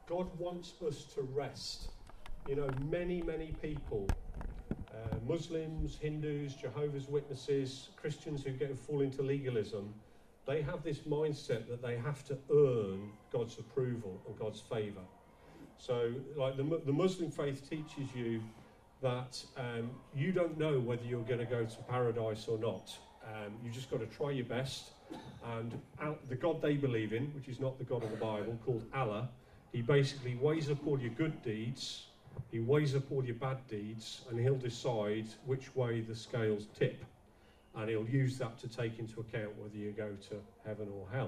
God wants us to rest. You know, many people, Muslims, Hindus, Jehovah's Witnesses, Christians who fall into legalism, they have this mindset that they have to earn God's approval and God's favour. So, like the Muslim faith teaches you that you don't know whether you're going to go to paradise or not. You just got to try your best. And the God they believe in, which is not the God of the Bible, called Allah, he basically weighs up all your good deeds, he weighs up all your bad deeds, and he'll decide which way the scales tip. And he'll use that to take into account whether you go to heaven or hell.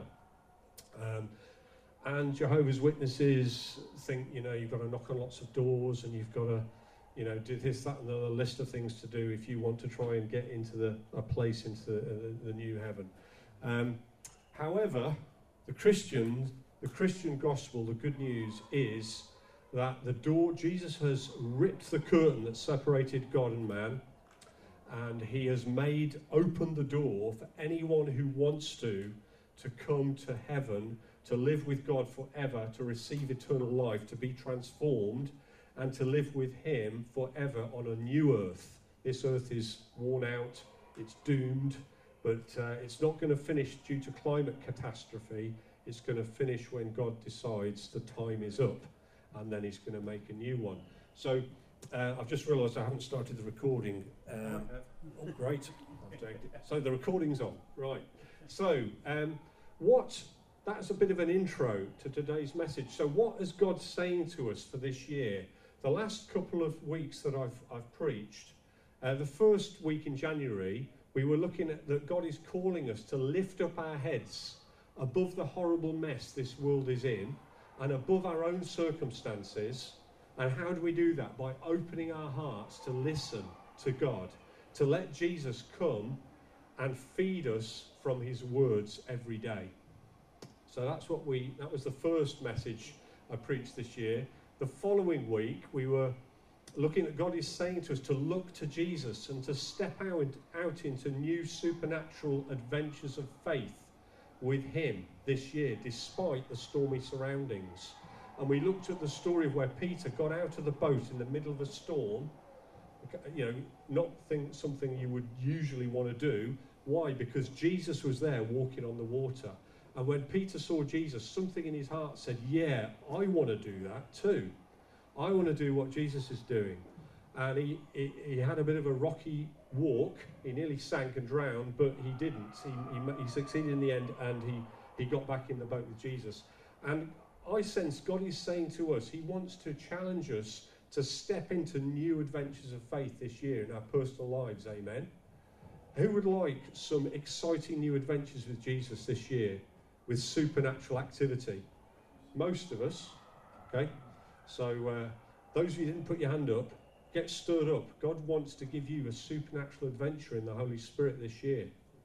And Jehovah's Witnesses think, you know, you've got to knock on lots of doors and you've got to, you know, do this, that, and another list of things to do if you want to try and get into a place into the new heaven. However, the Christian gospel, the good news is that Jesus has ripped the curtain that separated God and man, and he has opened the door for anyone who wants to come to heaven, to live with God forever, to receive eternal life, to be transformed, and to live with him forever on a new earth. This earth is worn out, it's doomed, but it's not going to finish due to climate catastrophe. It's going to finish when God decides the time is up, and then he's going to make a new one. So I've just realised I haven't started the recording. Oh, great. So the recording's on. Right. So that's a bit of an intro to today's message. So what is God saying to us for this year? The last couple of weeks that I've preached, the first week in January, we were looking at that God is calling us to lift up our heads above the horrible mess this world is in and above our own circumstances. And how do we do that? By opening our hearts to listen to God, to let Jesus come and feed us from his words every day. So that was the first message I preached this year. The following week, we were looking at God is saying to us to look to Jesus and to step out into new supernatural adventures of faith with him this year, despite the stormy surroundings. And we looked at the story of where Peter got out of the boat in the middle of a storm, you know, not something you would usually want to do. Why? Because Jesus was there walking on the water. And when Peter saw Jesus, something in his heart said, yeah, I want to do that too. I want to do what Jesus is doing. And he had a bit of a rocky walk. He nearly sank and drowned, but he didn't. He succeeded in the end, and he got back in the boat with Jesus. And I sense God is saying to us, he wants to challenge us to step into new adventures of faith this year in our personal lives, amen? Who would like some exciting new adventures with Jesus this year, with supernatural activity? Most of us, okay? So those of you who didn't put your hand up, get stirred up. God wants to give you a supernatural adventure in the Holy Spirit this year.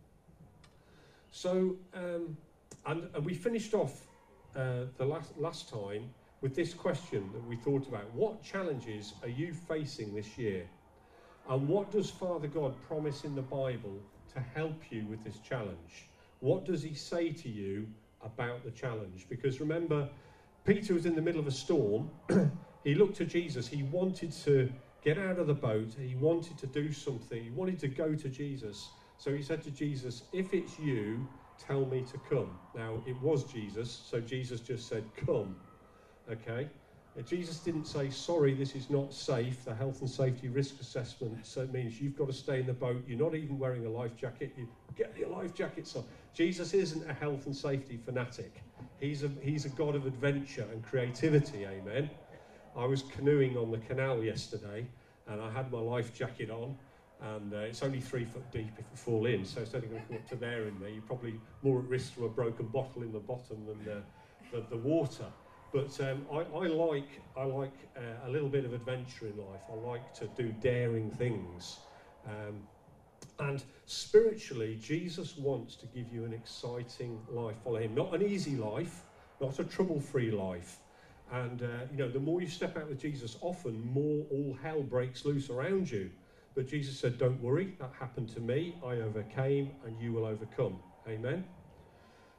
So, and we finished off the last time with this question that we thought about. What challenges are you facing this year? And what does Father God promise in the Bible to help you with this challenge? What does he say to you about the challenge? Because remember, Peter was in the middle of a storm. He looked to Jesus. He wanted to get out of the boat. He wanted to do something. He wanted to go to Jesus. So he said to Jesus, if it's you, tell me to come. Now, it was Jesus, so Jesus just said, come. Okay? Jesus didn't say, sorry, this is not safe. The health and safety risk assessment means you've got to stay in the boat. You're not even wearing a life jacket. You get your life jackets on. Jesus isn't a health and safety fanatic. He's a God of adventure and creativity, amen? I was canoeing on the canal yesterday, and I had my life jacket on, and it's only 3 foot deep if you fall in, so it's only going to come up to there in there. You're probably more at risk from a broken bottle in the bottom than the water. But I like a little bit of adventure in life. I like to do daring things. And spiritually, Jesus wants to give you an exciting life. Follow him. Not an easy life, not a trouble-free life. And, the more you step out with Jesus, often more all hell breaks loose around you. But Jesus said, don't worry, that happened to me. I overcame, and you will overcome. Amen?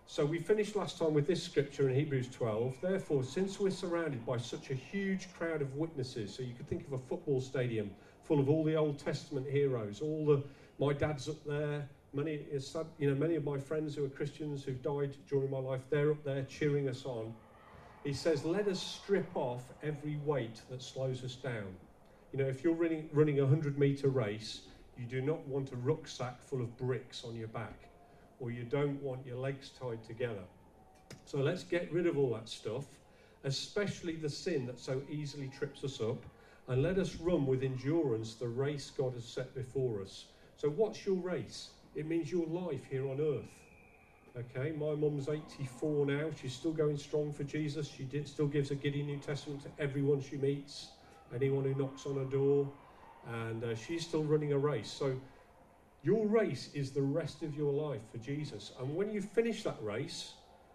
So we finished last time with this scripture in Hebrews 12. Therefore, since we're surrounded by such a huge crowd of witnesses, so you could think of a football stadium full of all the Old Testament heroes, my dad's up there, many of my friends who are Christians who've died during my life, they're up there cheering us on. He says, let us strip off every weight that slows us down. You know, if you're running a 100-metre race, you do not want a rucksack full of bricks on your back, or you don't want your legs tied together. So let's get rid of all that stuff, especially the sin that so easily trips us up, and let us run with endurance the race God has set before us. So what's your race? It means your life here on earth. Okay, my mum's 84 now. She's still going strong for Jesus. She still gives a giddy New Testament to everyone she meets, anyone who knocks on her door, and she's still running a race. So your race is the rest of your life for Jesus. And when you finish that race,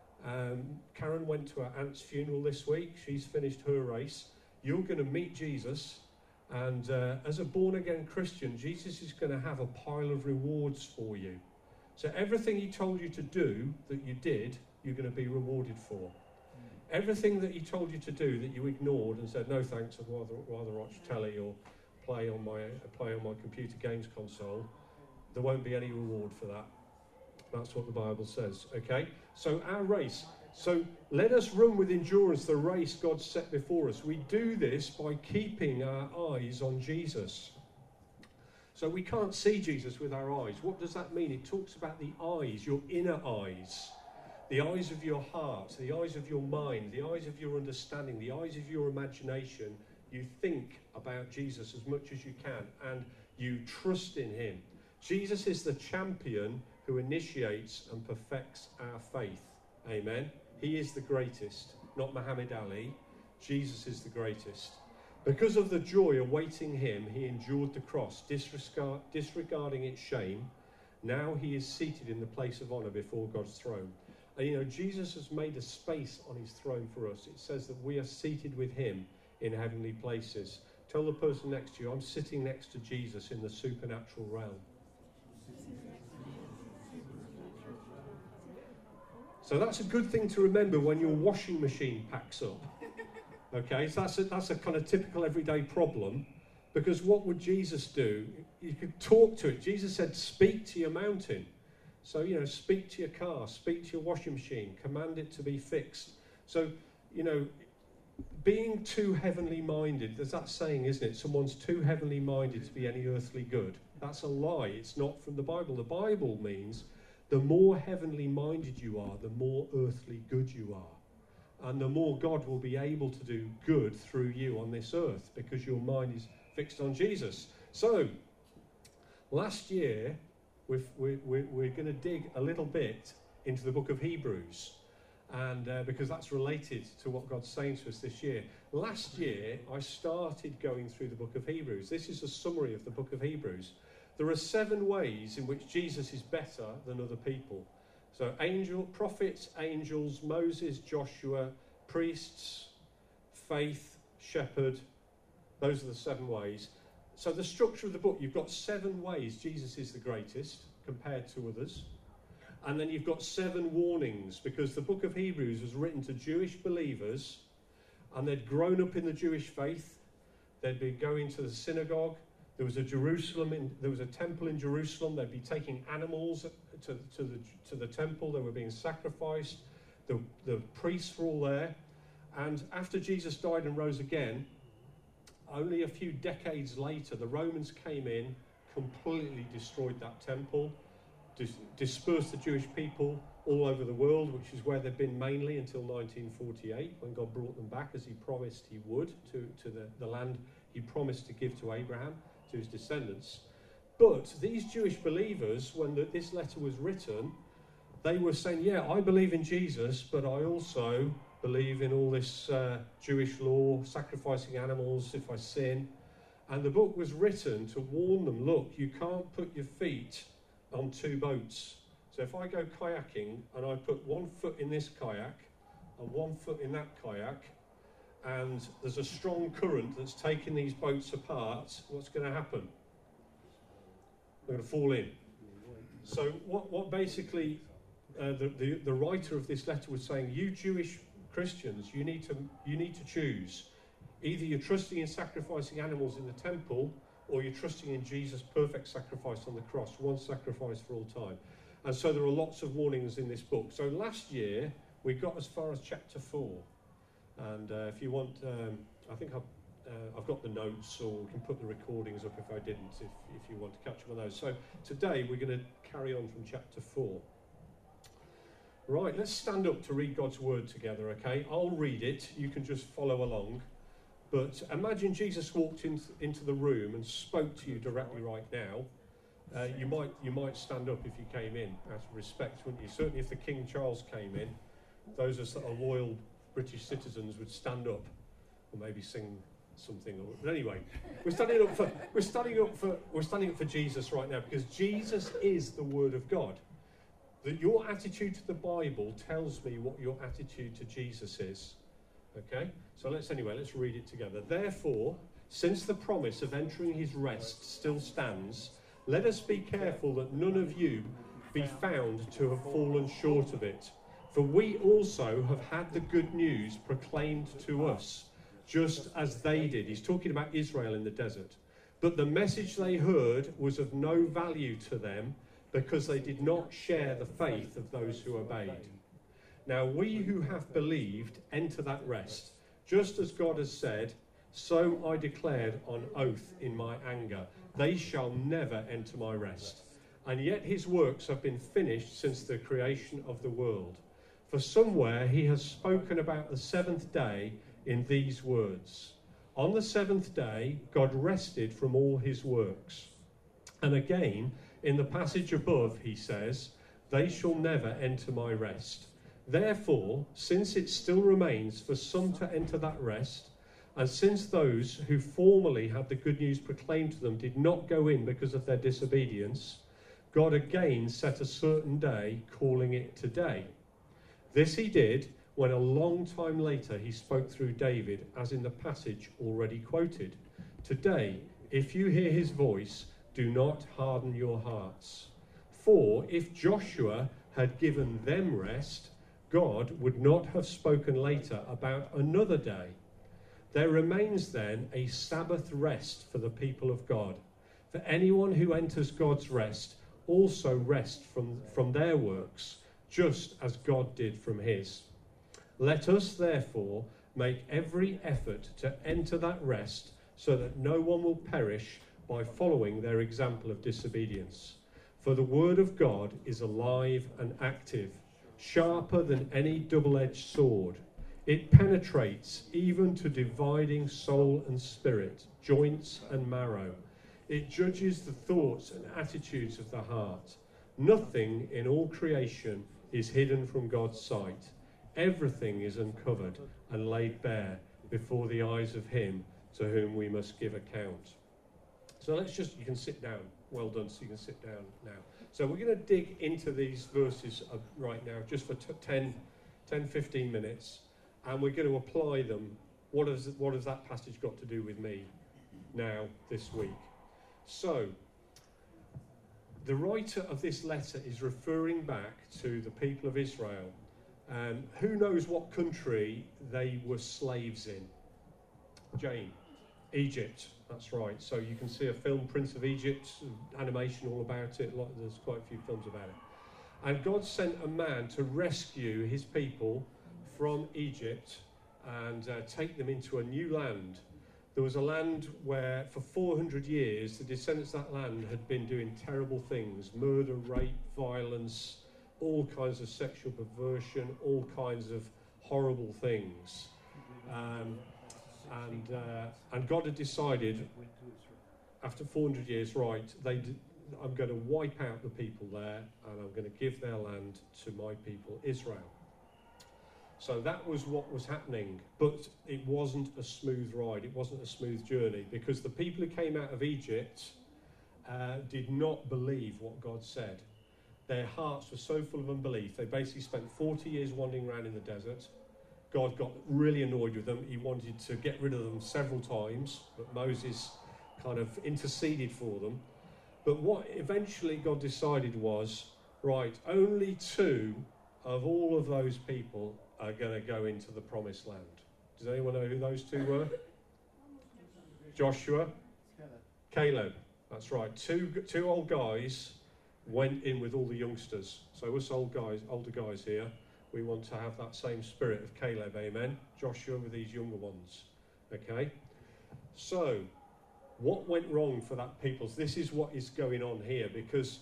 Karen went to her aunt's funeral this week. She's finished her race. You're going to meet Jesus. And as a born-again Christian, Jesus is going to have a pile of rewards for you. So everything he told you to do that you did, you're going to be rewarded for. Everything that he told you to do that you ignored and said, no thanks, I'd rather watch telly or play on my computer games console, there won't be any reward for that. That's what the Bible says, okay? So our race. So let us run with endurance the race God set before us. We do this by keeping our eyes on Jesus. So we can't see Jesus with our eyes. What does that mean? It talks about the eyes, your inner eyes, the eyes of your heart, the eyes of your mind, the eyes of your understanding, the eyes of your imagination. You think about Jesus as much as you can, and you trust in him. Jesus is the champion who initiates and perfects our faith. Amen. He is the greatest, not Muhammad Ali. Jesus is the greatest. Because of the joy awaiting him, he endured the cross, disregarding its shame. Now he is seated in the place of honor before God's throne. And you know, Jesus has made a space on his throne for us. It says that we are seated with him in heavenly places. Tell the person next to you, I'm sitting next to Jesus in the supernatural realm. So that's a good thing to remember when your washing machine packs up. Okay, so that's a kind of typical everyday problem, because what would Jesus do? You could talk to it. Jesus said, speak to your mountain. So, you know, speak to your car, speak to your washing machine, command it to be fixed. So, you know, being too heavenly minded, there's that saying, isn't it? Someone's too heavenly minded to be any earthly good. That's a lie. It's not from the Bible. The Bible means the more heavenly minded you are, the more earthly good you are. And the more God will be able to do good through you on this earth, because your mind is fixed on Jesus. So, last year, we're going to dig a little bit into the book of Hebrews, and because that's related to what God's saying to us this year. Last year, I started going through the book of Hebrews. This is a summary of the book of Hebrews. There are 7 ways in which Jesus is better than other people. So prophets, angels, Moses, Joshua, priests, faith, shepherd. Those are the 7 ways. So the structure of the book, you've got 7 ways Jesus is the greatest compared to others. And then you've got 7 warnings, because the book of Hebrews was written to Jewish believers, and they'd grown up in the Jewish faith. They'd been going to the synagogue. There was a temple in Jerusalem. They'd be taking animals to the temple. They were being sacrificed. The priests were all there. And after Jesus died and rose again, only a few decades later, the Romans came in, completely destroyed that temple, dispersed the Jewish people all over the world, which is where they've been mainly until 1948, when God brought them back, as he promised he would, to the land he promised to give to Abraham, to his descendants. But these Jewish believers, when this letter was written, they were saying, yeah, I believe in Jesus, but I also believe in all this Jewish law, sacrificing animals if I sin. And the book was written to warn them, look, you can't put your feet on 2 boats. So if I go kayaking and I put 1 foot in this kayak and 1 foot in that kayak, and there's a strong current that's taking these boats apart, what's going to happen? They're going to fall in. So what basically the writer of this letter was saying, you Jewish Christians, you need to choose. Either you're trusting in sacrificing animals in the temple, or you're trusting in Jesus' perfect sacrifice on the cross, one sacrifice for all time. And so there are lots of warnings in this book. So last year, we got as far as chapter 4. And if you want, I think I've got the notes, or we can put the recordings up if I didn't, if you want to catch up on those. So today, we're going to carry on from chapter 4. Right, let's stand up to read God's word together, okay? I'll read it, you can just follow along. But imagine Jesus walked into the room and spoke to you directly right now. You might stand up if you came in, out of respect, wouldn't you? Certainly if the King Charles came in, those of us that are loyal British citizens would stand up, or maybe sing something. But anyway, we're standing up for Jesus right now, because Jesus is the Word of God. That your attitude to the Bible tells me what your attitude to Jesus is. Okay? So let's read it together. Therefore, since the promise of entering his rest still stands, let us be careful that none of you be found to have fallen short of it. For we also have had the good news proclaimed to us, just as they did. He's talking about Israel in the desert. But the message they heard was of no value to them, because they did not share the faith of those who obeyed. Now we who have believed enter that rest, just as God has said, so I declared on oath in my anger, they shall never enter my rest. And yet his works have been finished since the creation of the world. For somewhere he has spoken about the seventh day in these words. On the seventh day, God rested from all his works. And again, in the passage above, he says, they shall never enter my rest. Therefore, since it still remains for some to enter that rest, and since those who formerly had the good news proclaimed to them did not go in because of their disobedience, God again set a certain day, calling it today. This he did when a long time later he spoke through David, as in the passage already quoted. Today, if you hear his voice, do not harden your hearts. For if Joshua had given them rest, God would not have spoken later about another day. There remains then a Sabbath rest for the people of God. For anyone who enters God's rest also rests from their works, just as God did from his. Let us therefore make every effort to enter that rest, so that no one will perish by following their example of disobedience. For the word of God is alive and active, sharper than any double-edged sword. It penetrates even to dividing soul and spirit, joints and marrow. It judges the thoughts and attitudes of the heart. Nothing in all creation is hidden from God's sight. Everything is uncovered and laid bare before the eyes of him to whom we must give account. So you can sit down. Well done, so you can sit down now. So we're going to dig into these verses right now, just for 10, 15 minutes, and we're going to apply them. What has that passage got to do with me now, this week? So, the writer of this letter is referring back to the people of Israel. Who knows what country they were slaves in? Jane? Egypt, that's right. So you can see a film, Prince of Egypt, animation all about it. There's quite a few films about it. And God sent a man to rescue his people from Egypt and take them into a new land. There was a land where for 400 years the descendants of that land had been doing terrible things: murder, rape, violence, all kinds of sexual perversion, all kinds of horrible things. And God had decided, after 400 years, I'm going to wipe out the people there, and I'm going to give their land to my people, Israel. So that was what was happening, but it wasn't a smooth ride. It wasn't a smooth journey, because the people who came out of Egypt did not believe what God said. Their hearts were so full of unbelief. They basically spent 40 years wandering around in the desert. God got really annoyed with them. He wanted to get rid of them several times, but Moses kind of interceded for them. But what eventually God decided was, Right, only 2 of all of those people are going to go into the promised land. Does anyone know who those 2 were? Joshua, Caleb. That's right. Two old guys went in with all the youngsters. So us older guys here, we want to have that same spirit of Caleb, amen? Joshua with these younger ones. Okay? So, what went wrong for that people? This is what is going on here, because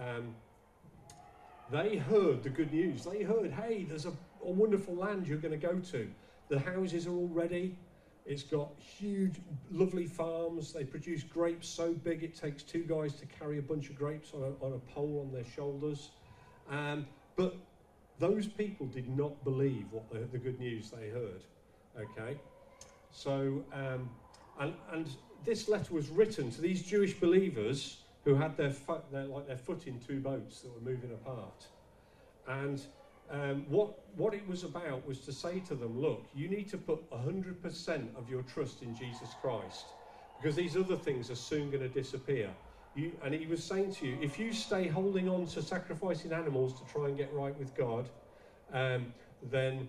they heard the good news. They heard, hey, there's a wonderful land you're going to go to. The houses are all ready. It's got huge, lovely farms. They produce grapes so big it takes 2 guys to carry a bunch of grapes on a pole on their shoulders. But those people did not believe what the good news they heard. Okay? So, and this letter was written to these Jewish believers who had their foot in 2 boats that were moving apart. And what it was about was to say to them, look, you need to put 100% of your trust in Jesus Christ, because these other things are soon going to disappear. And he was saying to you, if you stay holding on to sacrificing animals to try and get right with God, then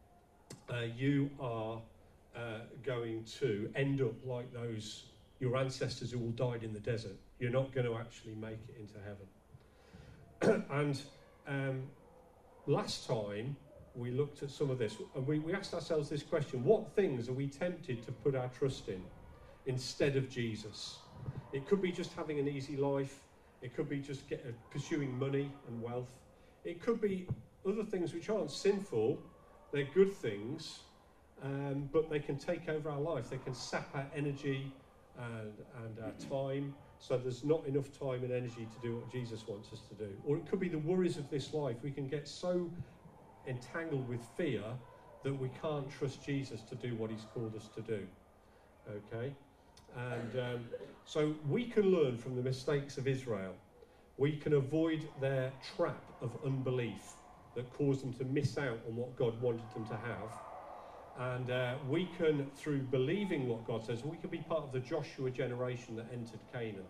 you are going to end up like your ancestors who all died in the desert. You're not going to actually make it into heaven. And last time we looked at some of this, and we asked ourselves this question: what things are we tempted to put our trust in instead of Jesus? It could be just having an easy life. It could be just pursuing money and wealth. It could be other things which aren't sinful. They're good things, but they can take over our life. They can sap our energy and our time, so there's not enough time and energy to do what Jesus wants us to do. Or it could be the worries of this life. We can get so entangled with fear that we can't trust Jesus to do what he's called us to do. Okay? And so we can learn from the mistakes of Israel. We can avoid their trap of unbelief that caused them to miss out on what God wanted them to have. And we can, through believing what God says, we can be part of the Joshua generation that entered Canaan.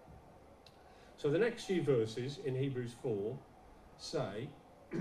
So the next few verses in Hebrews 4 say,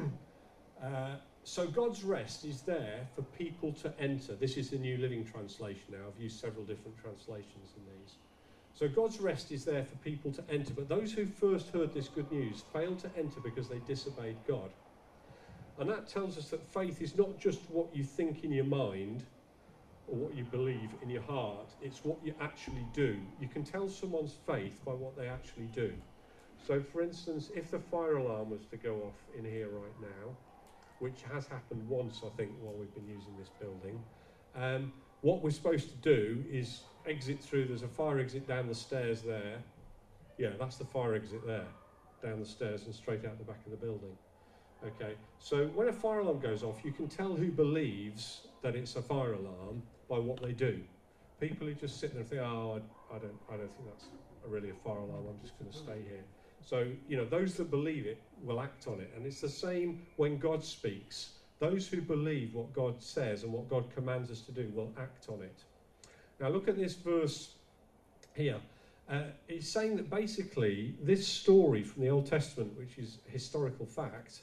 so God's rest is there for people to enter. This is the New Living Translation now. I've used several different translations in these. So God's rest is there for people to enter, but those who first heard this good news failed to enter because they disobeyed God. And that tells us that faith is not just what you think in your mind or what you believe in your heart, it's what you actually do. You can tell someone's faith by what they actually do. So for instance, if the fire alarm was to go off in here right now, which has happened once, I think, while we've been using this building, what we're supposed to do is exit through. There's a fire exit down the stairs there. Yeah, that's the fire exit there, down the stairs and straight out the back of the building. Okay, so when a fire alarm goes off, you can tell who believes that it's a fire alarm by what they do. People who just sit there and think, oh, I don't think that's really a fire alarm, I'm just going to stay here. So, those that believe it will act on it. And it's the same when God speaks. Those who believe what God says and what God commands us to do will act on it. Now look at this verse here. It's saying that basically this story from the Old Testament, which is historical fact,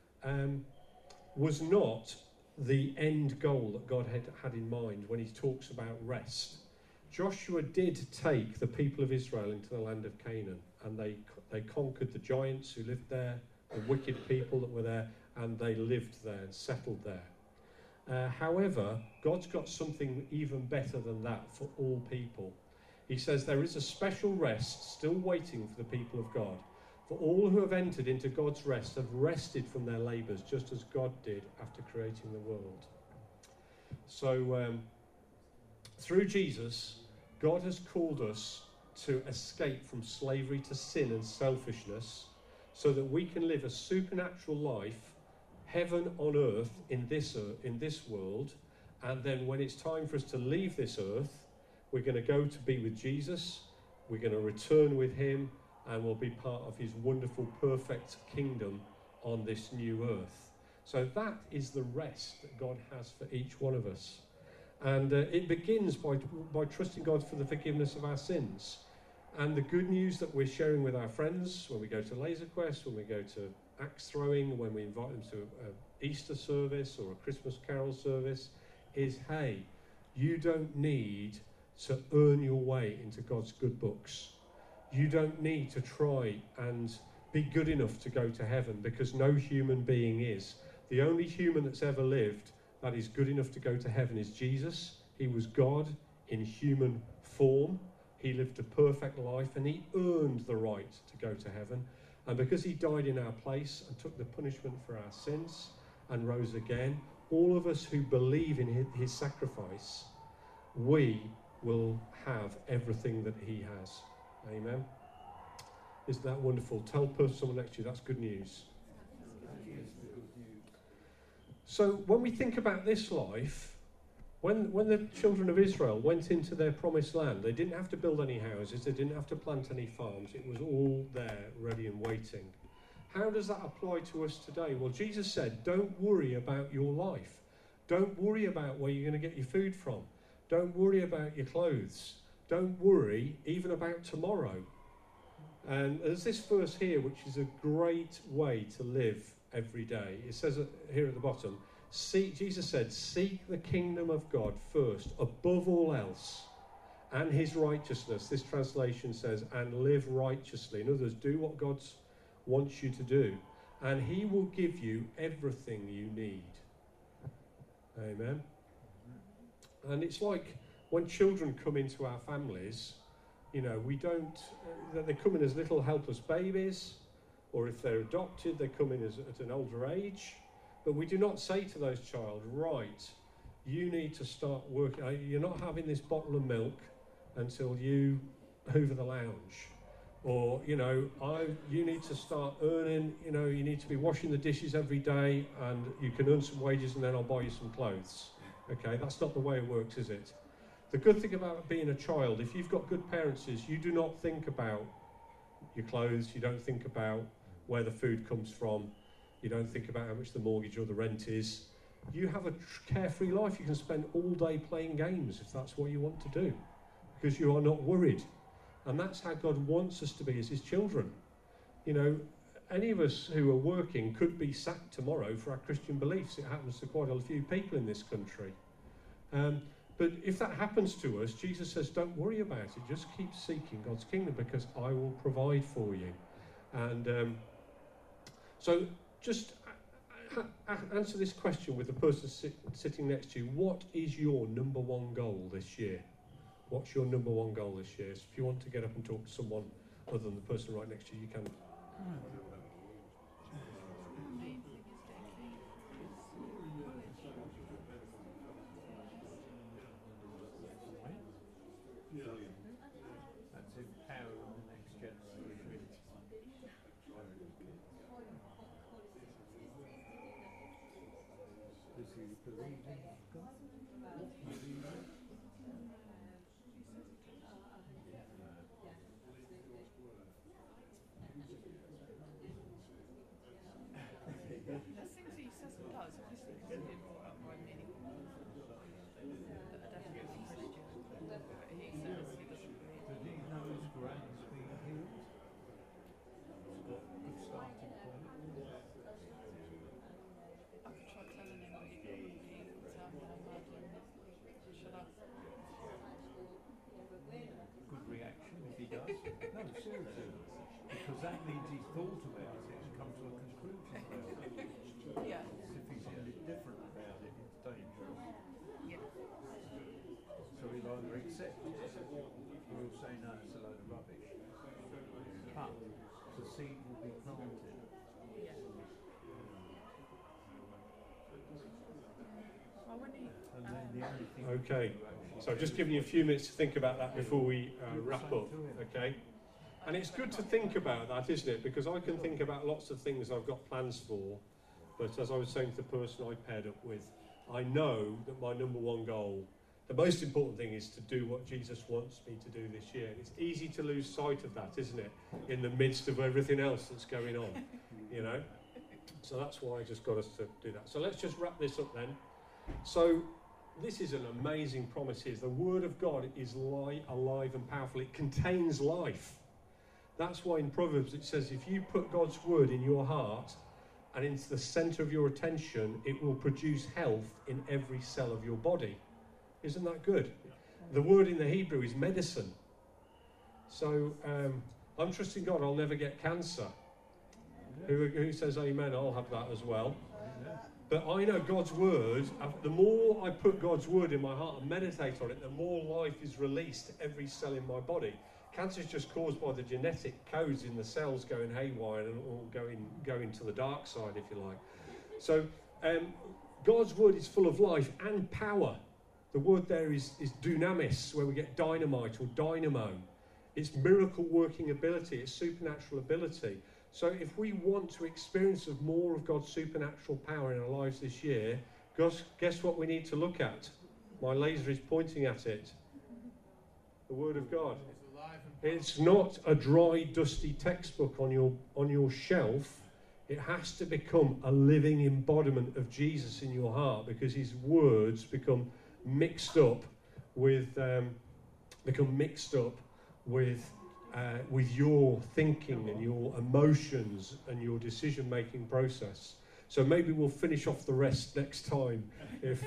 was not the end goal that God had in mind when he talks about rest. Joshua did take the people of Israel into the land of Canaan, and they conquered the giants who lived there, the wicked people that were there, and they lived there and settled there. However, God's got something even better than that for all people. He says there is a special rest still waiting for the people of God. For all who have entered into God's rest have rested from their labours, just as God did after creating the world. So, through Jesus, God has called us to escape from slavery to sin and selfishness, so that we can live a supernatural life, heaven on earth in this world. And then when it's time for us to leave this earth, we're going to go to be with Jesus, we're going to return with him, and we'll be part of his wonderful, perfect kingdom on this new earth. So that is the rest that God has for each one of us. And it begins by trusting God for the forgiveness of our sins. And the good news that we're sharing with our friends when we go to Laser Quest, when we go to axe throwing, when we invite them to an Easter service or a Christmas carol service, is, hey, you don't need to earn your way into God's good books. You don't need to try and be good enough to go to heaven, because no human being is. The only human that's ever lived that is good enough to go to heaven is Jesus. He was God in human form. He lived a perfect life and he earned the right to go to heaven. And because he died in our place and took the punishment for our sins and rose again, all of us who believe in his sacrifice, we will have everything that he has. Amen. Isn't that wonderful? Tell someone next to you, that's good news. So when we think about this life, when the children of Israel went into their promised land, they didn't have to build any houses, they didn't have to plant any farms. It was all there, ready and waiting. How does that apply to us today? Well, Jesus said, don't worry about your life. Don't worry about where you're going to get your food from. Don't worry about your clothes. Don't worry even about tomorrow. And there's this verse here, which is a great way to live every day. It says here at the bottom, Jesus said, seek the kingdom of God first, above all else, and his righteousness. This translation says, and live righteously. In other words, do what God wants you to do, and he will give you everything you need. Amen. And it's like when children come into our families, you know, we don't, they come in as little helpless babies, or if they're adopted, they come in at an older age. But we do not say to those child, right, you need to start working, you're not having this bottle of milk until you hoover the lounge. Or, you know, you need to start earning, you know, you need to be washing the dishes every day and you can earn some wages and then I'll buy you some clothes. Okay, that's not the way it works, is it? The good thing about being a child, if you've got good parents, is you do not think about your clothes, you don't think about where the food comes from, you don't think about how much the mortgage or the rent is. You have a carefree life. You can spend all day playing games if that's what you want to do, because you are not worried. And that's how God wants us to be as his children. You know, any of us who are working could be sacked tomorrow for our Christian beliefs. It happens to quite a few people in this country. But if that happens to us, Jesus says, don't worry about it. Just keep seeking God's kingdom, because I will provide for you. And so just answer this question with the person sitting next to you. What is your number one goal this year? What's your number one goal this year? So if you want to get up and talk to someone other than the person right next to you, you can. That's empowering the next generation. Does he believe in God? No, seriously, because that means he's thought about it and come to a conclusion about it. Yeah. If he's indifferent about it, it's dangerous. Yeah. So he'll either accept it or he'll say, no, it's a load of rubbish. But the seed will be planted. Yeah. Well, when he, And then the only thing Okay, so I've just given you a few minutes to think about that before we wrap up, okay? And it's good to think about that, isn't it? Because I can think about lots of things I've got plans for, but as I was saying to the person I paired up with, I know that my number one goal, the most important thing, is to do what Jesus wants me to do this year. And it's easy to lose sight of that, isn't it? In the midst of everything else that's going on, you know? So that's why I just got us to do that. So let's just wrap this up then. So this is an amazing promise here. The Word of God is alive and powerful. It contains life. That's why in Proverbs it says, if you put God's Word in your heart and into the centre of your attention, it will produce health in every cell of your body. Isn't that good? The word in the Hebrew is medicine. So I'm trusting God I'll never get cancer. Who says amen? I'll have that as well. But I know God's word, the more I put God's word in my heart and meditate on it, the more life is released to every cell in my body. Cancer is just caused by the genetic codes in the cells going haywire and all going to the dark side, if you like. So God's word is full of life and power. The word there is dunamis, where we get dynamite or dynamo. It's miracle working ability, it's supernatural ability. So if we want to experience more of God's supernatural power in our lives this year, guess what we need to look at? My laser is pointing at it. The Word of God. It's not a dry, dusty textbook on your shelf. It has to become a living embodiment of Jesus in your heart, because his words become mixed up with your thinking and your emotions and your decision-making process. So maybe we'll finish off the rest next time. If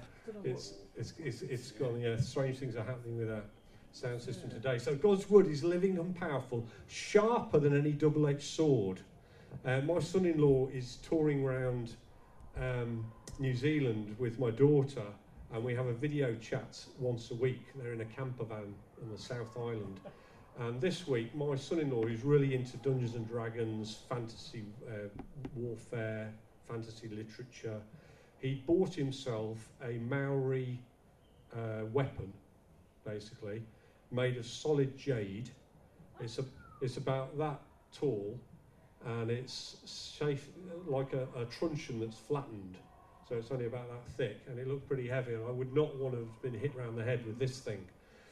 it's gone, yeah, strange things are happening with our sound system today. So God's word is living and powerful, sharper than any double-edged sword. My son-in-law is touring around New Zealand with my daughter, and we have a video chat once a week. They're in a camper van on the South Island. And this week, my son-in-law, who's really into Dungeons and Dragons, fantasy warfare, fantasy literature, he bought himself a Maori weapon, basically, made of solid jade. It's about that tall, and it's shaped like a truncheon that's flattened. So it's only about that thick, and it looked pretty heavy, and I would not want to have been hit around the head with this thing.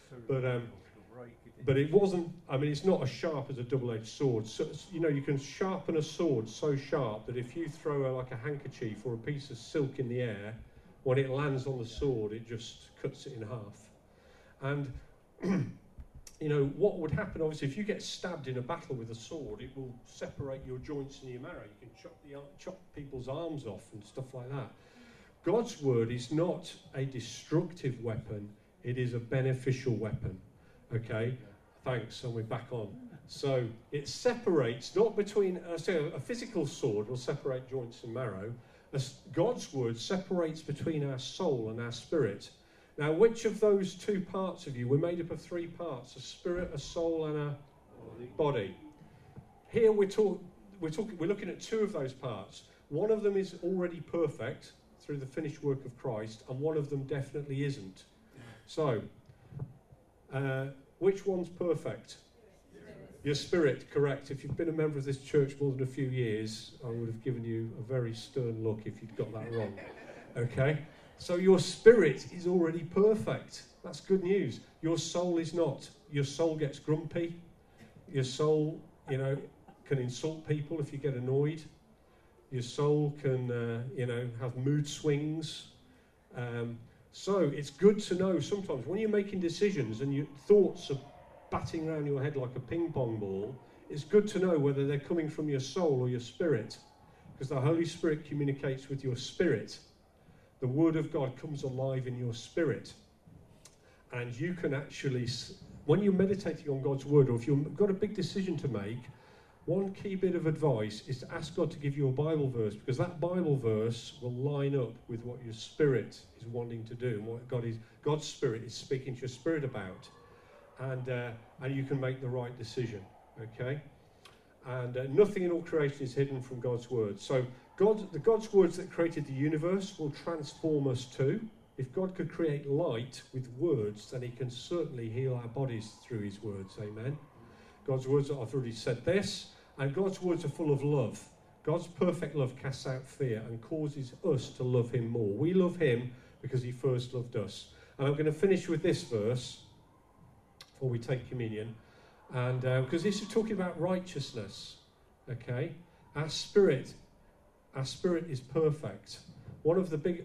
But it wasn't, I mean, it's not as sharp as a double-edged sword. So, you know, you can sharpen a sword so sharp that if you throw like a handkerchief or a piece of silk in the air, when it lands on the sword, it just cuts it in half. And, you know, what would happen, obviously, if you get stabbed in a battle with a sword, it will separate your joints and your marrow. You can chop people's arms off and stuff like that. God's word is not a destructive weapon, it is a beneficial weapon. Okay, thanks, and we're back on. So it separates, not between, a physical sword will separate joints and marrow. God's word separates between our soul and our spirit. Now, which of those two parts of you, we're made up of three parts, a spirit, a soul, and a body. Here we're looking at two of those parts. One of them is already perfect through the finished work of Christ, and one of them definitely isn't. So, which one's perfect? Your spirit, correct. If you've been a member of this church more than a few years, I would have given you a very stern look if you'd got that wrong. Okay? So your spirit is already perfect. That's good news. Your soul is not. Your soul gets grumpy. Your soul, you know, can insult people if you get annoyed. Your soul can, have mood swings. So it's good to know sometimes when you're making decisions and your thoughts are batting around your head like a ping pong ball, it's good to know whether they're coming from your soul or your spirit, because the Holy Spirit communicates with your spirit. The Word of God comes alive in your spirit. And you can actually, when you're meditating on God's Word, or if you've got a big decision to make, one key bit of advice is to ask God to give you a Bible verse, because that Bible verse will line up with what your spirit is wanting to do, and what God's Spirit is speaking to your spirit about, and you can make the right decision. Okay, and nothing in all creation is hidden from God's word. So God's words that created the universe will transform us too. If God could create light with words, then He can certainly heal our bodies through His words. Amen. God's words, I've already said this. And God's words are full of love. God's perfect love casts out fear and causes us to love Him more. We love Him because He first loved us. And I'm going to finish with this verse before we take communion. And because this is talking about righteousness. Okay? Our spirit is perfect. One of the big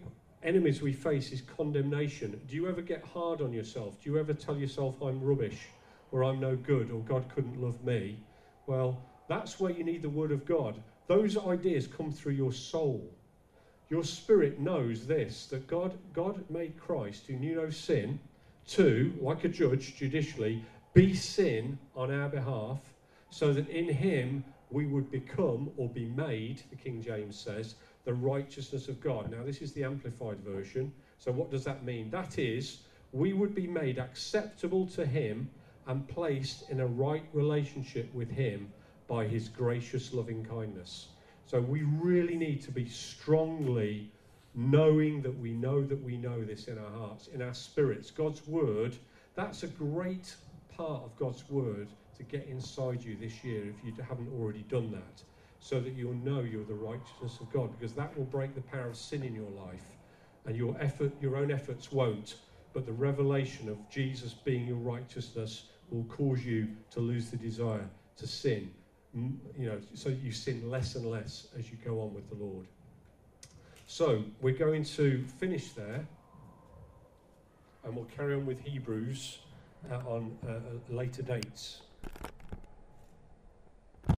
enemies we face is condemnation. Do you ever get hard on yourself? Do you ever tell yourself, I'm rubbish, or I'm no good, or God couldn't love me? Well, that's where you need the Word of God. Those ideas come through your soul. Your spirit knows this, that God made Christ, who knew no sin, to, like a judge judicially, be sin on our behalf, so that in him we would become, or be made, the King James says, the righteousness of God. Now, this is the Amplified version. So what does that mean? That is, we would be made acceptable to him and placed in a right relationship with him by his gracious loving kindness. So we really need to be strongly knowing that we know this in our hearts, in our spirits. God's word, that's a great part of God's word to get inside you this year if you haven't already done that, so that you'll know you're the righteousness of God, because that will break the power of sin in your life, and your own efforts won't, but the revelation of Jesus being your righteousness will cause you to lose the desire to sin, so you sin less and less as you go on with the Lord. So we're going to finish there, and we'll carry on with Hebrews on later dates.